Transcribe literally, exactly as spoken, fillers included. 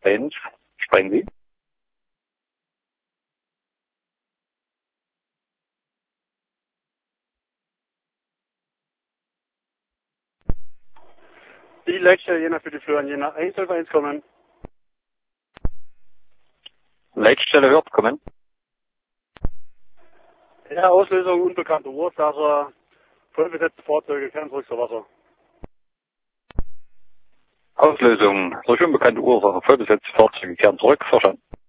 eins. Sprechen Sie? Die Leitstelle Jena für die Flur an Jena eins soll eins kommen. Leitstelle wird kommen. Ja, Auslösung unbekannte Ursache, vollbesetzte Fahrzeuge, kein zurück zu Wasser. Auslösung durch unbekannte Ursache, vollbesetzte Fahrzeuge kehren zurück. Verstanden.